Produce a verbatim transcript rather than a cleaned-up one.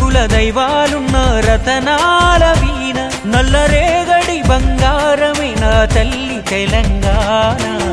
కుల దైవాలున్న రతనాల వీణ నల్లరేగడి బంగారమే నా తల్లి తెలంగాణ